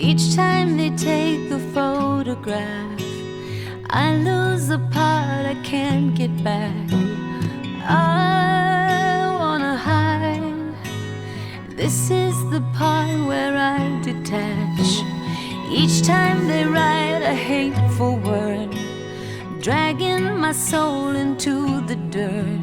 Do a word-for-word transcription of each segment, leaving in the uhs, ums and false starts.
Each time they take a photograph, I lose the part I can't get back. I wanna hide. This is the part where I detach. Each time they write a hateful word, dragging my soul into the dirt.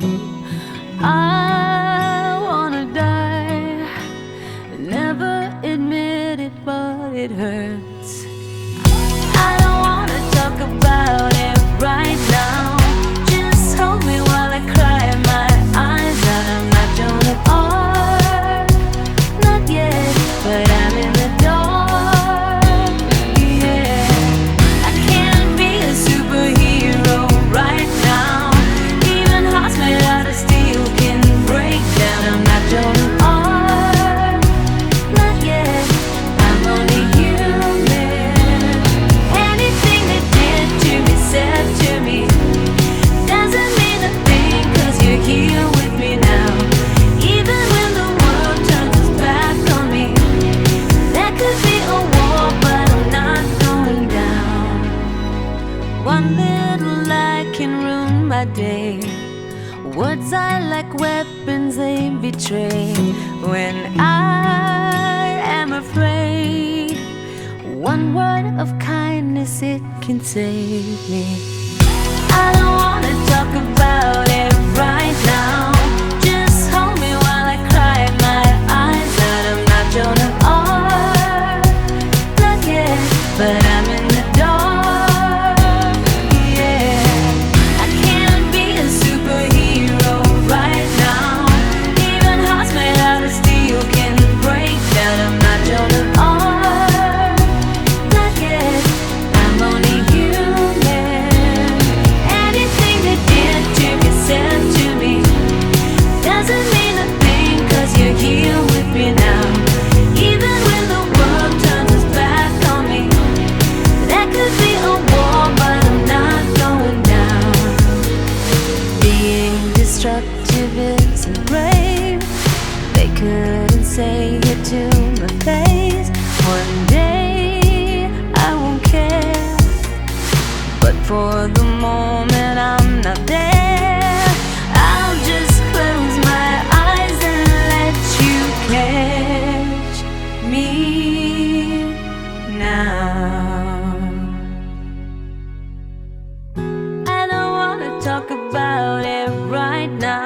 I wanna die, never admit it, but it hurts. I don't wanna talk about it right now. Just hold me while I cry my eyes out. I'm not Joan of Arc, not yet, but I'm in the dark. Yeah, I can't be a superhero right now. Even hearts made out of steel can break down. I'm not Joan of Arc, not yet, I'm only human. Anything they did to me, said to me, doesn't mean a thing, 'cause you're here with me now. Even when the world turns its back on me, there could be a war, but I'm not going down. One little lie can ruin my day. Words are like weapons, they betray. When I am afraid, one word of kindness, it can save me. I don't wanna talk about it right now. Just hold me while I cry my eyes out. I'm not Joan of Arc, not yet, but I'm in the dark. Yeah, I can't be a superhero right now. Even hearts made out of steel can break down. I'm not Joan of Arc, not yet, I'm only human. Anything they did to me, said to me, doesn't mean a thing, 'cause you're here with me now. Even when the world turns its back on me, there could be a war, but I'm not going down. Being destructive isn't brave. They couldn't say it to my face. One day I won't care, but for the moment I'm not there. I'll just close my eyes and let you catch me now. I don't wanna talk about it right now.